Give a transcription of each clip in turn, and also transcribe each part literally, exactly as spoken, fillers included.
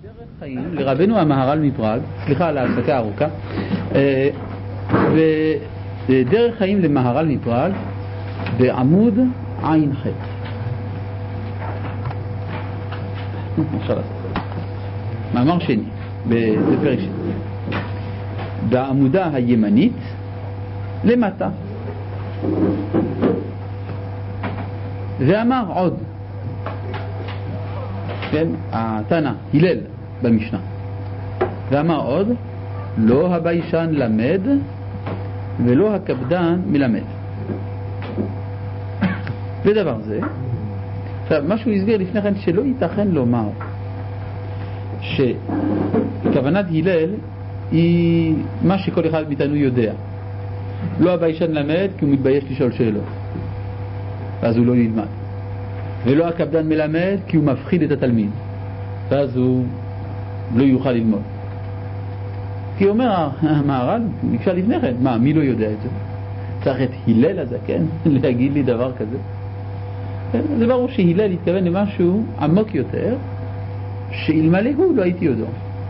דרך חיים לרבנו המהר"ל מפראג, סליחה על ההפסקה הארוכה, ודרך חיים למהר"ל מפראג בעמוד עין ח'. אפשר לעשות מאמר שני בפרק שני בעמודה הימנית למטה, ואמר עוד, כן, התנא הלל במשנה, ואמר עוד, לא הביישן למד ולא הקפדן מלמד. ודבר זה, עכשיו מה שהוא הסביר לפני כן, שלא ייתכן לומר שכוונת הלל היא מה שכל אחד מאיתנו יודע. לא הביישן למד כי הוא מתבייש לשאול שאלות, ואז הוא לא ילמד, ולא הקפדן מלמד כי הוא מפחיד את התלמיד, ואז הוא לא יוכל ללמוד. כי אומר המהר"ל, נקשה לפני כן, מה, מי לא יודע את זה? צריך את הלל הזה, כן? להגיד לי דבר כזה. זה ברור שהלל התכוון למשהו עמוק יותר, שאלמלא הוא לא הייתי יודע.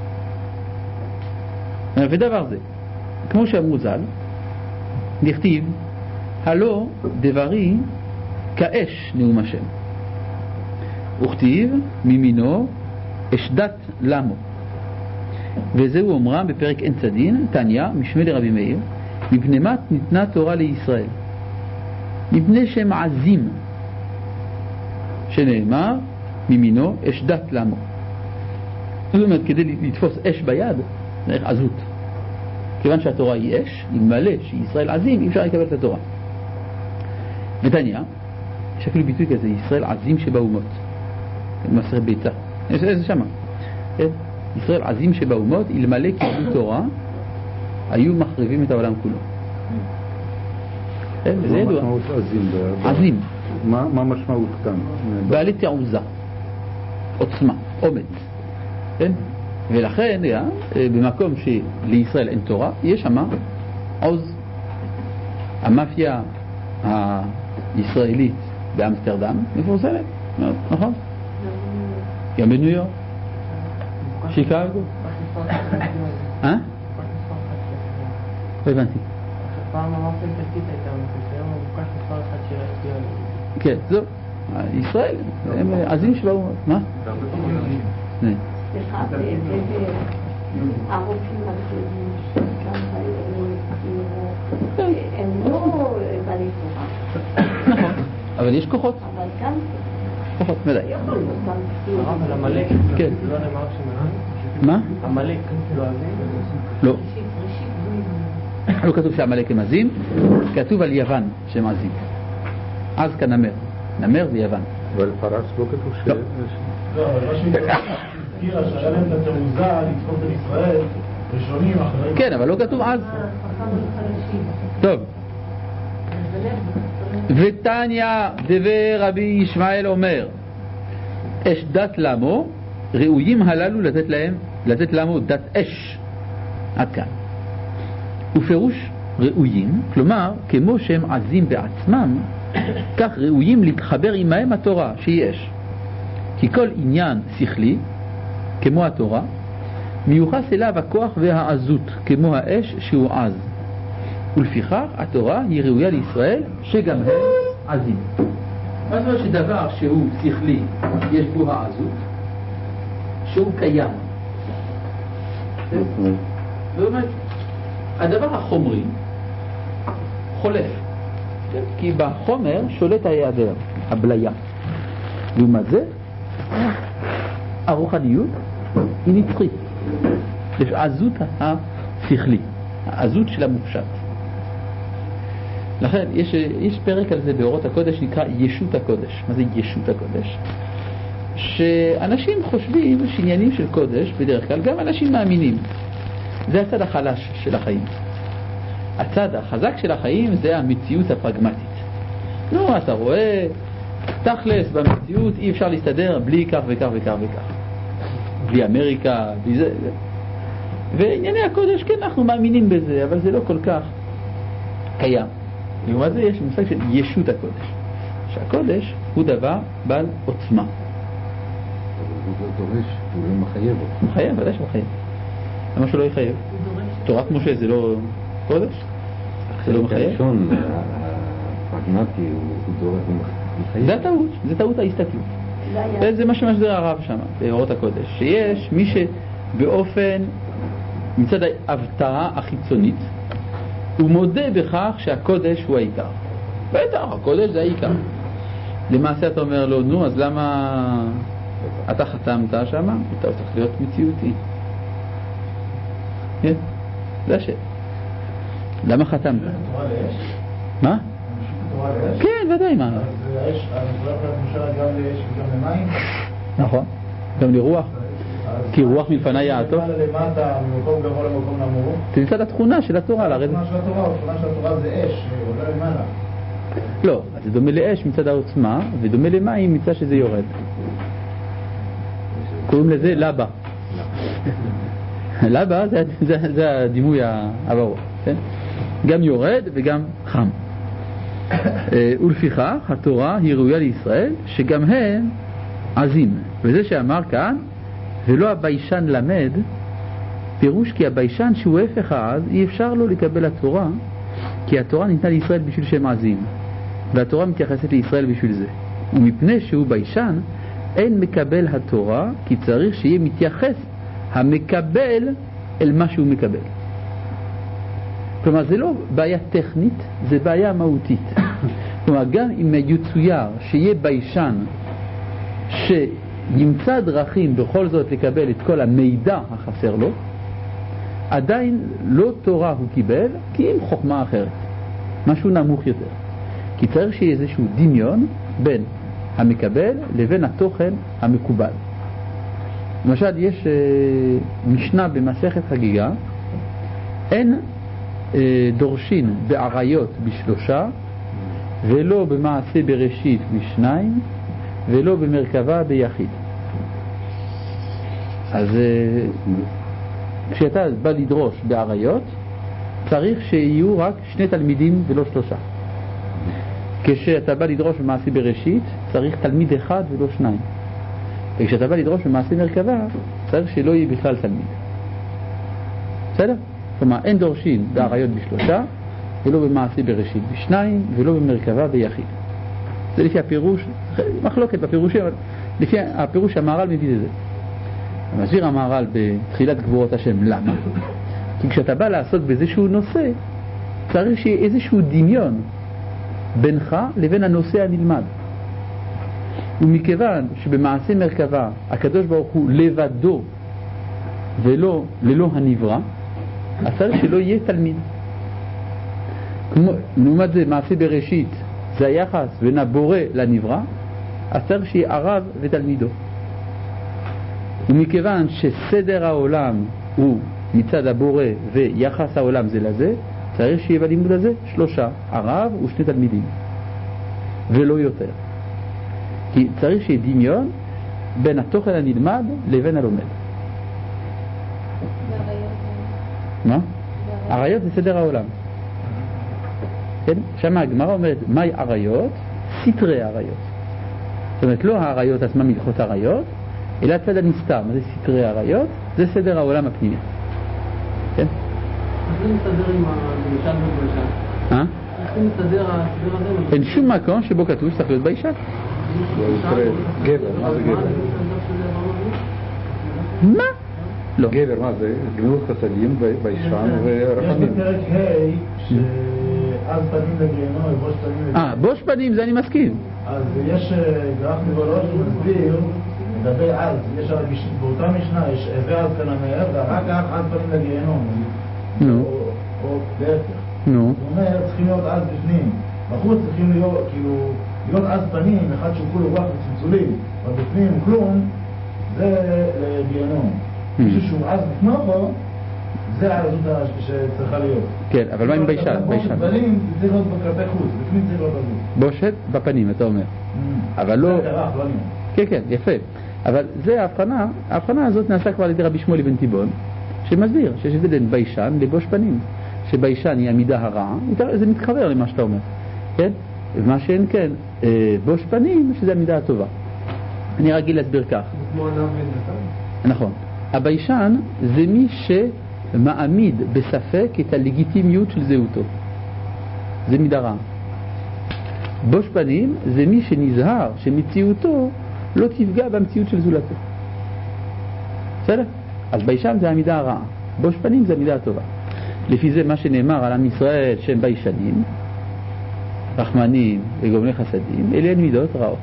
ודבר זה, כמו שאמרו ז"ל, נכתיב, הלא דברי כאש נאום השם, וכתיב ממינו אשדת למו. וזהו אומרם בפרק אין צדין, תניא, משמי לרבי מאיר, מפני מה ניתנה תורה לישראל? מפני שהם עזים, שנאמר ממינו אשדת למו. זאת אומרת, כדי לתפוס אש ביד צריך עזות, כיוון שהתורה היא אש, אם מלא שישראל עזים אי אפשר לקבל את התורה. ותניא, יש אפילו ביטוי כזה, ישראל עזים שבאומות, מסר ביצה, יש איזה שמה, ישראל עזים שבאומות, אלמלא קיבלו תורה היו מחריבים את העולם כולו. זה ידוע. מה משמעות עזים? עזים, מה משמעות כאן? בעלי תעוזה, עוצמה, אומץ, כן? ולכן במקום שלישראל אין תורה יש שמה עוז. המאפיה הישראלית באמסטרדם מפורסמת, נכון? גם בניו יורק, שיקגו. אה? לא הבנתי. פעם המאפיה האיטלקית הייתה מפורסמת, היום מבוקש מספר אחד של האספיון. כן, זהו. ישראל הם עזים שבאו. מה? סליחה, הרופאים הגדולים שגם הם לא בעלי תורה. נכון, אבל יש כוחות. אבל גם כוחות מדי. אבל המלאק כן. לא נאמר שמען? מה? המלאק לא עזים? לא. לא כתוב שהמלאק הם עזים, כתוב על יוון שהם עזים. עז כנמר. נמר זה יוון. אבל פרס לא כתוב ש... לא. לא, אבל מה שהזכירה שהיה להם את התעוזה לתקוף את ישראל ראשונים אחרים. כן, אבל לא כתוב עז. טוב. ותניא דבר רבי ישמעאל אומר, אשדת למו, ראויים הללו לתת להם, לתת למו דת אש. עד כאן. ופירוש ראויים, כלומר, כמו שהם עזים בעצמם, כך ראויים להתחבר עמהם התורה, שהיא אש. כי כל עניין שכלי, כמו התורה, מיוחס אליו הכוח והעזות, כמו האש שהוא עז. ולפיכך התורה היא ראויה לישראל שגם הם עזים. מה זאת אומרת שדבר שהוא שכלי יש בו העזות, שהוא קיים? זאת אומרת, הדבר החומרי חולף, כי בחומר שולט ההיעדר, הבליה. לעומת זה הרוחניות היא נצחית, יש עזות השכלי, העזות של המופשט. לכן יש, יש פרק על זה באורות הקודש נקרא ישות הקודש. מה זה ישות הקודש? שאנשים חושבים שעניינים של קודש, בדרך כלל גם אנשים מאמינים, זה הצד החלש של החיים. הצד החזק של החיים זה המציאות הפרגמטית. לא, אתה רואה תכלס במציאות אי אפשר להסתדר בלי כך וכך וכך וכך, בלי אמריקה, בלי זה, זה. וענייני הקודש כן אנחנו מאמינים בזה, אבל זה לא כל כך קיים. לעומת זה יש מושג של ישות הקודש, שהקודש הוא דבר בעל עוצמה. לא דורש, הוא לא מחייב אותו. הוא מחייב, ודאי שהוא מחייב. למה שלא יחייב? תורת משה זה לא קודש? זה לא מחייב? הראשון, הפרגמטי, הוא דורש, הוא מחייב. זה הטעות, זה טעות ההסתכלות. זה מה שמסביר הרב שם, באורות הקודש, שיש מי שבאופן, מצד ההבטרה החיצונית, הוא מודה בכך שהקודש הוא העיקר. בטח, הקודש זה העיקר. למעשה אתה אומר לו, נו, אז למה אתה חתמת שם? אתה צריך להיות מציאותי. כן? זה השאלה. למה חתמת? תורה לאש? מה? תורה לאש? כן, ודאי, מה? אז האש, התורה מושלת גם לאש וגם למים? נכון. גם לרוח. כי רוח מלפני יעטוף. למעלה למטה, ממקום גבוה למקום נמוך. זה מצד התכונה של התורה, לרדת. התכונה של התורה, התכונה של התורה זה אש, עולה למעלה. לא, זה דומה לאש מצד העוצמה, ודומה למים מצד שזה יורד. קוראים לזה לבה. לבה זה, זה, זה הדימוי הברור, כן? גם יורד וגם חם. ולפיכך התורה היא ראויה לישראל שגם הם עזים. וזה שאמר כאן, ולא הביישן למד, פירוש כי הביישן שהוא הפך העז, אי אפשר לו לקבל התורה, כי התורה ניתנה לישראל בשביל שהם עזים. והתורה מתייחסת לישראל בשביל זה. ומפני שהוא ביישן, אין מקבל התורה, כי צריך שיהיה מתייחס המקבל אל מה שהוא מקבל. כלומר, זה לא בעיה טכנית, זה בעיה מהותית. כלומר, גם אם יצויר שיהיה ביישן שימצא דרכים בכל זאת לקבל את כל המידע החסר לו, עדיין לא תורה הוא קיבל, כי אם חוכמה אחרת, משהו נמוך יותר. כי צריך שיהיה איזשהו דמיון בין המקבל לבין התוכן המקובל. למשל, יש אה, משנה במסכת חגיגה, אין אה, דורשין בעריות בשלושה, ולא במעשה בראשית בשניים, ולא במרכבה ביחיד. אז אה, כשאתה בא לדרוש בעריות, צריך שיהיו רק שני תלמידים ולא שלושה. כשאתה בא לדרוש במעשה בראשית, צריך תלמיד אחד ולא שניים. וכשאתה בא לדרוש במעשה מרכבה, צריך שלא יהיה בכלל תלמיד. בסדר? כלומר, אין דורשים בעריות בשלושה, ולא במעשה בראשית בשניים, ולא במרכבה ביחיד. זה לפי הפירוש, מחלוקת בפירושים, אבל לפי הפירוש המהר"ל מביא לזה. מסביר המהר"ל בתחילת גבורות השם, למה? כי כשאתה בא לעסוק באיזשהו נושא, צריך שיהיה איזשהו דמיון בינך לבין הנושא הנלמד. ומכיוון שבמעשה מרכבה הקדוש ברוך הוא לבדו ולא ללא הנברא, אז צריך שלא יהיה תלמיד. כמו, לעומת זה מעשה בראשית זה היחס בין הבורא לנברא, אז צריך שיהיה הרב ותלמידו. ומכיוון שסדר העולם הוא מצד הבורא ויחס העולם זה לזה, צריך שיהיה בלימוד הזה שלושה, הרב ושני תלמידים, ולא יותר. כי צריך שיהיה דמיון בין התוכן הנלמד לבין הלומד. מה? עריות זה סדר העולם. כן? שם הגמרא אומרת, מהי עריות? סתרי עריות. זאת אומרת, לא העריות עצמה מלכות עריות, אלא הצד הנסתר. מה זה סתרי עריות? זה סדר העולם הפנימי. כן? איך זה מסתדר עם הביישן וביישן? אה? איך זה מסתדר הסדר הזה? אין שום מקום שבו כתוב שצריך להיות ביישן. גבר, מה זה גבר? מה? לא. גבר, מה זה? גמילות חסדים, ביישן יש ורחמים. בפרק ה' שאז פנים לגיהנום ובוש פנים לגיהנום. אה, בוש פנים זה אני מסכים. אז יש גרח מבולו שמסביר לגבי אז, יש באותה משנה, יש הווה אז כנמר ואחר כך אז פנים לגיהנום. נו. או להפך. נו. הוא אומר, צריכים להיות אז בפנים. בחוץ צריכים להיות, כאילו, להיות אז פנים, אחד שהוא כולו רוח וצלצולים, אבל בפנים כלום, זה לגיהנום. מישהו שהוא אז בפנוכו, זה העזות שצריכה להיות. כן, אבל מה עם ביישן? ביישן. בפנים זה צריך להיות כלפי חוץ, בפנים צריך להיות עזות. בושת בפנים, אתה אומר. אבל לא... זה הרח, לא אני. כן, כן, יפה. אבל זה ההבחנה, ההבחנה הזאת נעשה כבר על ידי רבי שמואל אבן תיבון, שמסביר שיש הבדל בין ביישן לבוש פנים. שביישן היא המידה הרעה, זה מתחבר למה שאתה אומר. כן? ומה שאין כן, בוש פנים, שזה המידה הטובה. אני רגיל להסביר כך. כמו ענב ונתן? נכון. הביישן זה מי שמעמיד בספק את הלגיטימיות של זהותו. זה מידה רעה. בוש פנים זה מי שנזהר שמציאותו לא תפגע במציאות של זולתו. בסדר? אז ביישן זה המידה הרעה. בוש פנים זה המידה הטובה. לפי זה מה שנאמר על עם ישראל שהם ביישנים, רחמנים וגומלי חסדים, אלה הן מידות רעות.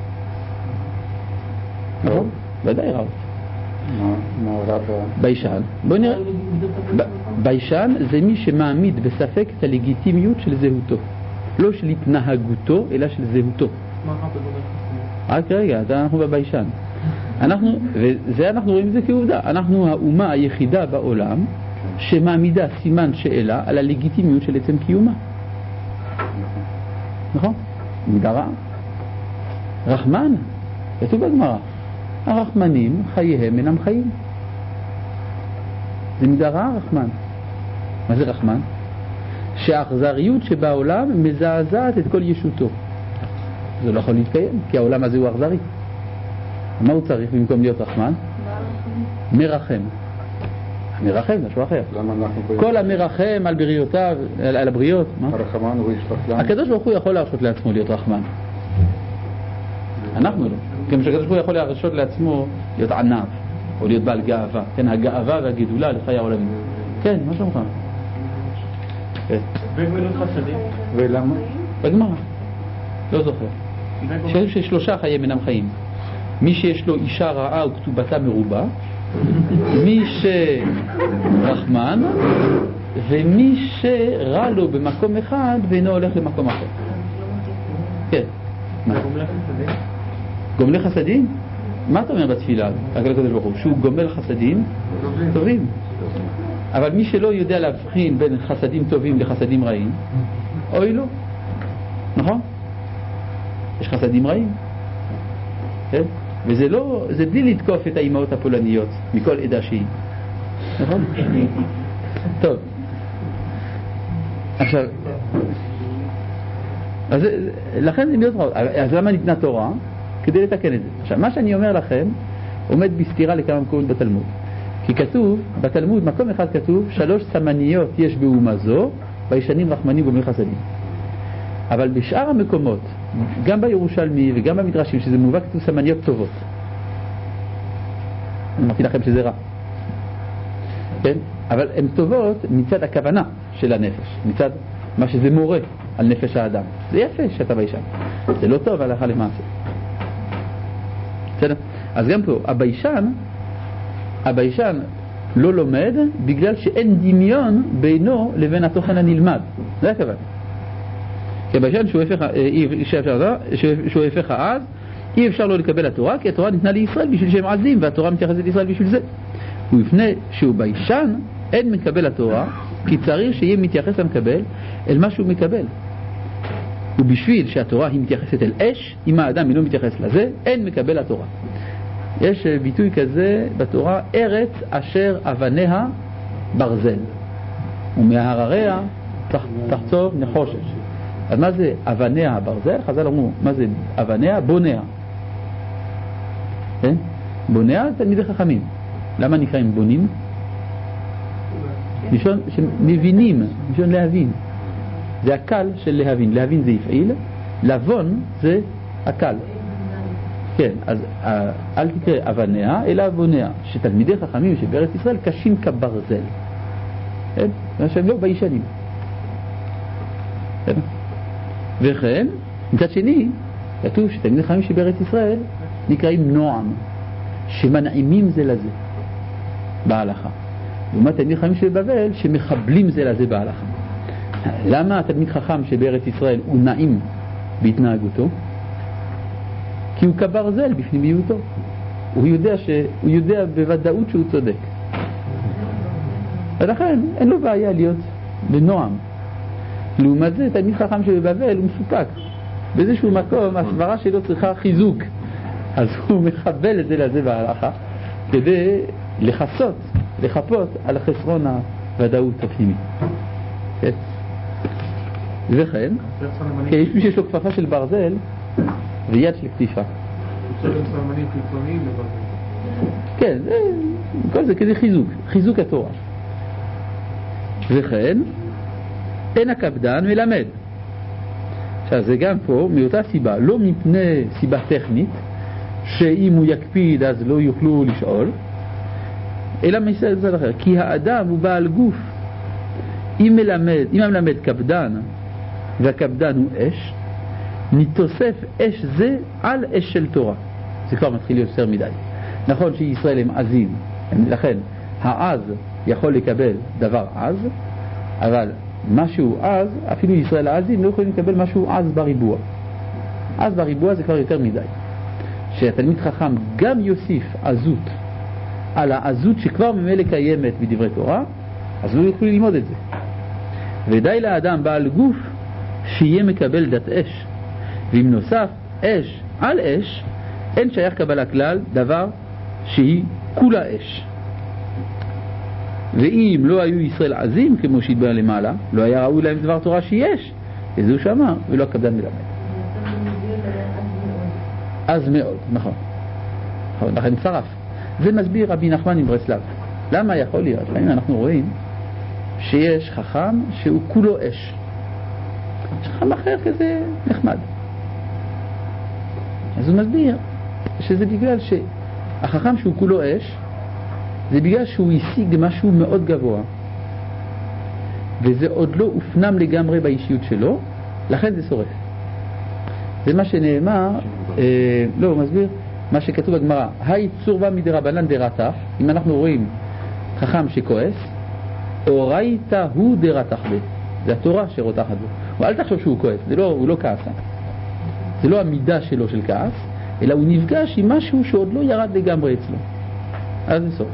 נכון? ודאי רעות. מה רע ביישן, בוא נראה. ביישן זה מי שמעמיד בספק את הלגיטימיות של זהותו. לא של התנהגותו, אלא של זהותו. מה רע בגומל חסדים? רק רגע, אז אנחנו בביישן. אנחנו, וזה אנחנו רואים את זה כעובדה. אנחנו האומה היחידה בעולם שמעמידה סימן שאלה על הלגיטימיות של עצם קיומה. נכון? מידה רעה. רחמן, כתוב בגמרא, הרחמנים חייהם אינם חיים. זה מידה רעה רחמן. מה זה רחמן? שהאכזריות שבעולם מזעזעת את כל ישותו. זה לא יכול להתקיים, כי העולם הזה הוא אכזרי. מה הוא צריך במקום להיות רחמן? מרחם. המרחם זה משהו אחר. למה אנחנו קוראים? כל המרחם על בריאותיו, על, על הבריות. מה? הרחמן הוא ישלח לנו. הקדוש ברוך הוא יכול להרשות לעצמו להיות רחמן. אנחנו לא. כמו שהקדוש ברוך הוא יכול להרשות לעצמו להיות ענב, או להיות בעל גאווה. כן, הגאווה והגידולה לחיי העולמים. כן, מה שלומך? וגמילות חסדים? ולמה? בגמרא. לא זוכר. שיש ששלושה חיים אינם חיים. מי שיש לו אישה רעה וכתובתה מרובה, מי שרחמן, ומי שרע לו במקום אחד ואינו הולך למקום אחר. כן. מה? גומלי חסדים? גומלי חסדים? מה אתה אומר בתפילה? הקדוש ברוך הוא, שהוא גומל חסדים טובים. אבל מי שלא יודע להבחין בין חסדים טובים לחסדים רעים, אוי לו. נכון? יש חסדים רעים. כן? וזה לא, זה בלי לתקוף את האימהות הפולניות מכל עדה שהיא. נכון? טוב. עכשיו, אז לכן זה להיות רעות. אז למה ניתנה תורה? כדי לתקן את זה. עכשיו, מה שאני אומר לכם עומד בסתירה לכמה מקומות בתלמוד. כי כתוב, בתלמוד, מקום אחד כתוב, שלוש סמניות יש באומה זו, ביישנים, רחמנים גומלי חסדים. אבל בשאר המקומות, גם בירושלמי וגם במדרשים, שזה מובא, כתוב סמניות טובות. אני אמרתי לכם שזה רע. כן? אבל הן טובות מצד הכוונה של הנפש, מצד מה שזה מורה על נפש האדם. זה יפה שאתה ביישן. זה לא טוב הלכה למעשה. בסדר? אז גם פה, הביישן, הביישן לא לומד בגלל שאין דמיון בינו לבין התוכן הנלמד. זה הכוונה. כי הביישן שהוא הפך אז, אי אפשר לא לקבל התורה, כי התורה ניתנה לישראל בשביל שהם עזים, והתורה מתייחסת לישראל בשביל זה. ולפני שהוא ביישן, אין מקבל התורה, כי צריך שיהיה מתייחס המקבל אל מה שהוא מקבל. ובשביל שהתורה היא מתייחסת אל אש, אם האדם אינו מתייחס לזה, אין מקבל התורה. יש ביטוי כזה בתורה, ארץ אשר אבניה ברזל, ומהרריה תחצוב נחושת. אז מה זה אבניה ברזל? חז"ל אמרו, מה זה אבניה? בוניה. כן? בוניה תלמידי חכמים. למה נקראים בונים? לשון שמבינים, לשון להבין. זה הקל של להבין. להבין זה יפעיל, לבון זה הקל. כן, אז אל תקרא אבניה, אלא בוניה. שתלמידי חכמים שבארץ ישראל קשים כברזל. כן? שהם לא ביישנים. כן? וכן, מצד שני, כתוב שתלמידי חכמים שבארץ ישראל נקראים נועם, שמנעימים זה לזה בהלכה. לעומת תלמידי חכמים שבבבל שמחבלים זה לזה בהלכה. למה התלמיד חכם שבארץ ישראל הוא נעים בהתנהגותו? כי הוא כברזל בפנימיותו. הוא יודע, ש... הוא יודע בוודאות שהוא צודק. ולכן אין לו בעיה להיות בנועם. לעומת זה, תלמיד חכם שבבבל הוא מסופק. באיזשהו מקום הסברה שלו צריכה חיזוק. אז הוא מחבל את זה לזה בהלכה כדי לחסות, לחפות על חסרון הוודאות הפנימית. כן? וכן, כי יש מי שיש לו כפפה של ברזל ויד של כתיפה. צריך סמנים חיצוניים לברזל. כן, זה, כל זה כזה חיזוק, חיזוק התורה. וכן, אין הקפדן מלמד. עכשיו זה גם פה מאותה סיבה, לא מפני סיבה טכנית, שאם הוא יקפיד אז לא יוכלו לשאול, אלא מסדר אחר, כי האדם הוא בעל גוף. אם מלמד, אם המלמד קפדן, והקפדן הוא אש, מתוסף אש זה על אש של תורה. זה כבר מתחיל להיות יותר מדי. נכון שישראל הם עזים, לכן העז יכול לקבל דבר עז, אבל משהו עז, אפילו ישראל העזים לא יכולים לקבל משהו עז בריבוע. עז בריבוע זה כבר יותר מדי. שהתלמיד חכם גם יוסיף עזות על העזות שכבר ממילא קיימת בדברי תורה, אז לא יוכלו ללמוד את זה. ודי לאדם בעל גוף שיהיה מקבל דת אש. ואם נוסף אש על אש, אין שייך קבלה כלל דבר שהיא כולה אש. ואם לא היו ישראל עזים כמו שהתבאר למעלה, לא היה ראוי להם דבר תורה שיש, וזהו שאמר ולא הקפדן מלמד. אז מאוד, נכון. נכון, לכן שרף. זה מסביר רבי נחמן מברסלב. למה יכול להיות? לפעמים אנחנו רואים שיש חכם שהוא כולו אש. יש חכם אחר כזה נחמד. אז הוא מסביר שזה בגלל שהחכם שהוא כולו אש, זה בגלל שהוא השיג משהו מאוד גבוה, וזה עוד לא הופנם לגמרי באישיות שלו, לכן זה שורף. זה מה שנאמר, אה, לא, הוא מסביר, מה שכתוב בגמרא, היי צורבה מדרבנן דרתח, אם אנחנו רואים חכם שכועס, אורייתא הוא דרתח בי, זה התורה שרותחת בו. אל תחשוב שהוא כועס, זה לא, הוא לא כעסה. זה לא המידה שלו של כעס, אלא הוא נפגש עם משהו שעוד לא ירד לגמרי אצלו. אז זה סוף.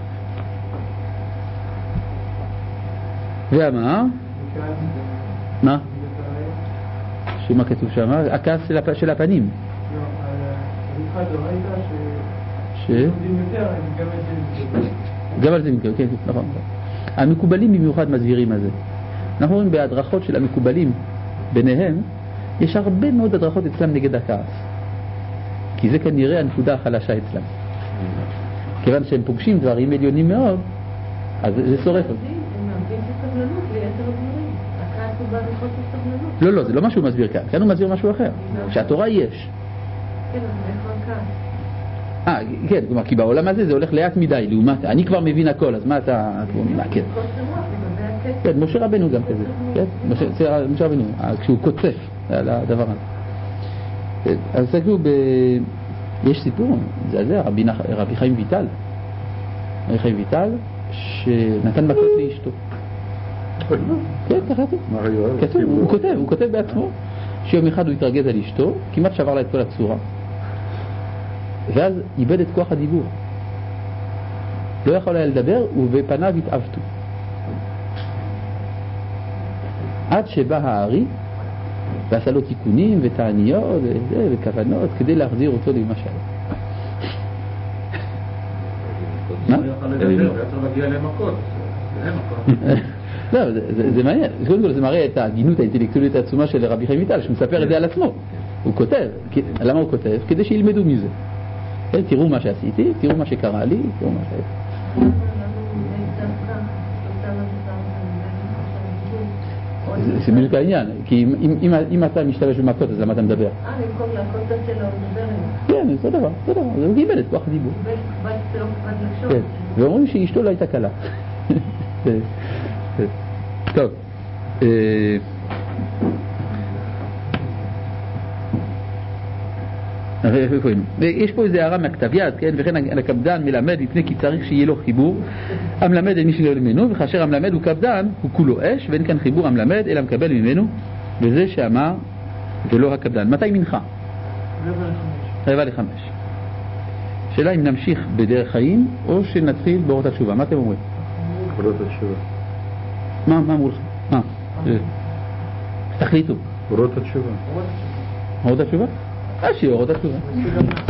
ואמר? מה? שמה כתוב שם? הכעס של, הפ... של הפנים. לא, על הריחת הראית ש... ש... גם על זה מתקבל, כן, נכון. המקובלים במיוחד מסבירים על זה. אנחנו רואים בהדרכות של המקובלים ביניהם, יש הרבה מאוד הדרכות אצלם נגד הכעס. כי זה כנראה הנקודה החלשה אצלם. כיוון שהם פוגשים דברים עליונים מאוד, אז זה שורף. הם מאבדים סבלנות ליתר הדברים. הכעס הוא בא בחוסר סבלנות. לא, לא, זה לא מה שהוא מסביר כאן. כאן הוא מסביר משהו אחר. שהתורה יש. כן, אבל איפה הכעס? אה, כן, כלומר, כי בעולם הזה זה הולך לאט מדי, לעומת, אני כבר מבין הכל, אז מה אתה... כן. כן, משה רבנו גם כזה. כן, משה רבנו, כשהוא קוצף על הדבר הזה. אז תקראו ב... יש סיפור, זה זה, רבי, נח... רבי חיים ויטל. רבי חיים ויטל, שנתן מכות לאשתו. כן, ככה כתוב. הוא כותב, הוא כותב בעצמו, שיום אחד הוא התרגז על אשתו, כמעט שבר לה את כל הצורה. ואז איבד את כוח הדיבור. לא יכול היה לדבר, ובפניו התעוותו. עד שבא הארי, ועשה לו תיקונים ותעניות וכוונות כדי להחזיר אותו למה שהיה. מה? הוא יכול לדבר, ואתה מגיע למכות, זה מכות. לא, זה מעניין. קודם כל זה מראה את ההגינות האינטלקטואלית העצומה של רבי חיים ויטל, שמספר את זה על עצמו. הוא כותב. למה הוא כותב? כדי שילמדו מזה. תראו מה שעשיתי, תראו מה שקרה לי, תראו מה שעשיתי. זה בדיוק העניין, כי אם אתה משתמש במכות, אז למה אתה מדבר? אה, במקום להכות את שלו, הוא מדבר. כן, זה דבר, זה דבר, הוא קיבל את כוח הדיבור. קיבל את שלו כבד לחשוב. כן, ואומרים שאשתו לא הייתה קלה. טוב. יש פה איזה הערה מהכתב יד, כן? וכן הקפדן מלמד מפני כי צריך שיהיה לו חיבור. המלמד אין מי שלא ממנו, וכאשר המלמד הוא קפדן, הוא כולו אש, ואין כאן חיבור המלמד, אלא מקבל ממנו, וזה שאמר, ולא הקפדן. מתי מנחה? רבע לחמש. שאלה אם נמשיך בדרך חיים, או שנתחיל באורות התשובה. מה אתם אומרים? אורות התשובה. מה, מה אמרו לך? מה? תחליטו. אורות התשובה. אורות התשובה? אה, שיהיה אורות התשובה.